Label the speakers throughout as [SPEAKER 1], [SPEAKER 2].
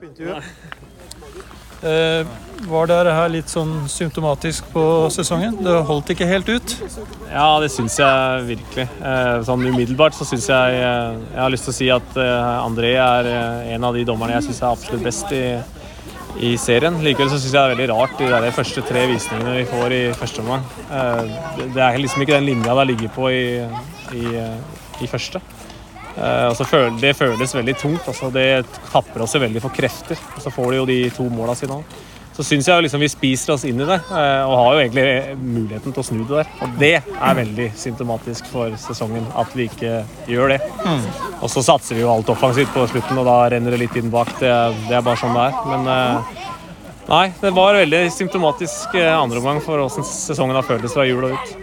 [SPEAKER 1] Var det her litt sånn symptomatisk på sesongen? Det holdt ikke helt ut?
[SPEAKER 2] Ja, det synes jeg virkelig. Sånn umiddelbart så synes jeg har lyst til å si at André en av de dommerne jeg synes absolutt best i serien. Likevel så synes jeg det veldig rart de første 3 visningene vi får i første omgang. Det liksom ikke den linja det ligger på i første. Altså, det føles veldig tungt, altså, det tapper oss veldig for krefter, og så får de jo de 2 målene sine. Så synes jeg liksom vi spiser oss inn i det, og har jo egentlig muligheten til å snu det der. Og det veldig symptomatisk for sesongen, at vi ikke gjør det. Og så satser vi jo alt offensivt på slutten, og da renner det litt inn bak. Det bare sånn det Men nei, det var veldig symptomatisk andre omgang for hvordan sesongen har føltes fra jul og ut.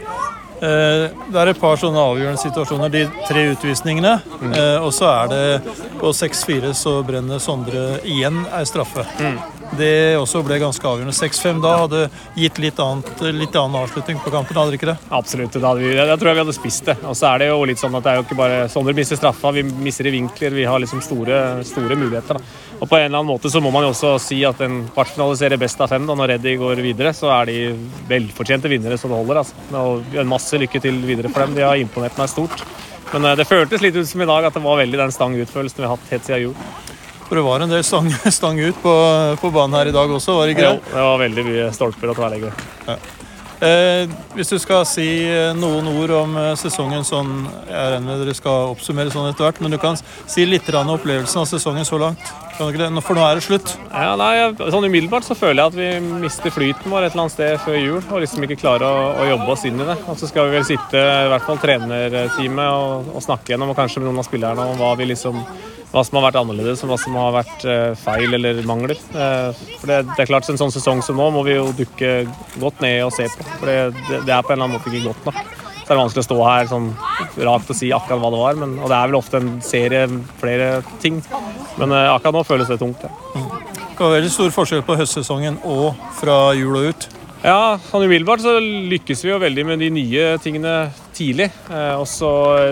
[SPEAKER 1] Det et par sånne avgjørende situasjoner, de 3 utvisningene, og så det på 6-4 så brenner Sondre igjen straffe. Det også ble ganske avgjørende. 6-5 da hadde gitt litt annen avslutning på kampen, hadde det ikke det?
[SPEAKER 2] Absolutt, jeg tror vi hadde spist det. Og så det jo litt sånn at det jo ikke bare Sondre mister straffa, vi mister i vinkler, vi har liksom store muligheter. Da. Og på en eller annen måte så må man jo også si at en kvartfinaliserer best av 5, da, når Reddy går videre, så de velfortjente vinnere så det holder. Altså. Og en masse lykke til videre for dem, de har imponert meg stort. Men det føltes litt ut som i dag at det var veldig den stang-utfølelsen vi har hatt helt siden jul.
[SPEAKER 1] For det var en del stang ut på banen her i dag også, var det ikke det?
[SPEAKER 2] Jo, det var veldig mye stolper og tverrlegger.
[SPEAKER 1] Ja. Hvis du skal si noen ord om sesongen sånn, jeg regner med dere skal oppsummere sånn etter hvert, men du kan si litt om opplevelsen av sesongen så langt. Kan du ikke det? For nå det slutt. Ja,
[SPEAKER 2] nei, sånn umiddelbart så føler jeg at vi mister flyten vår et eller annet sted før jul, og liksom ikke klarer å jobbe oss inn i det. Og så skal vi vel sitte, i hvert fall trenerteamet, og snakke gjennom, og kanskje med noen av spillerne om hva som har vært annerledes, og hva som har vært feil eller mangler. For det klart, en sånn sesong som nå må vi jo dukke godt ned og se på. For det på en eller annen måte ikke godt nok. Så det vanskelig å stå her sånn rakt og si akkurat hva det var. Og det vel ofte en serie, flere ting. Men akkurat nå føles det tungt. Ja.
[SPEAKER 1] Det var veldig stor forskjell på høstsesongen og fra jul og ut.
[SPEAKER 2] Ja, sånn umiddelbart så lykkes vi jo veldig med de nye tingene tidlig. Og så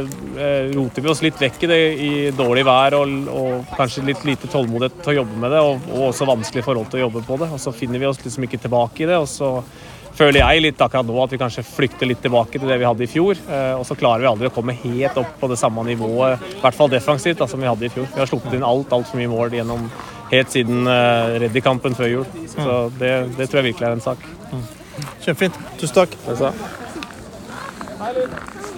[SPEAKER 2] roter vi oss litt vekk i det i dårlig vær og kanskje litt lite tålmodighet til å jobbe med det, og også vanskelig forhold til å jobbe på det. Og så finner vi oss liksom ikke tilbake i det, og så føler jeg litt akkurat nå at vi kanskje flykter litt tilbake til det vi hadde i fjor, og så klarer vi aldri å komme helt opp på det samme nivået, i hvert fall defensivt, som vi hadde i fjor. Vi har sluppet inn alt for mye mål gjennom helt siden Reddy-kampen før jul. Så det tror jeg virkelig en sak.
[SPEAKER 1] Kjempefint. Tusen takk.
[SPEAKER 2] Det